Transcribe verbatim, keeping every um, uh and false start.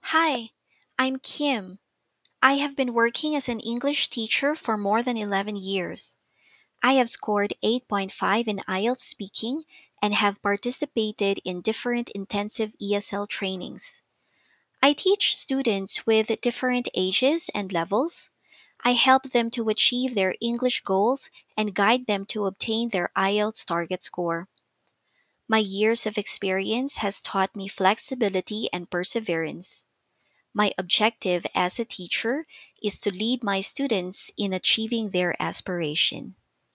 Hi, I'm Kim. I have been working as an English teacher for more than eleven years. I have scored eight point five in I E L T S speaking and have participated in different intensive E S L trainings. I teach students with different ages and levels. I help them to achieve their English goals and guide them to obtain their I E L T S target score. My years of experience has taught me flexibility and perseverance. My objective as a teacher is to lead my students in achieving their aspiration.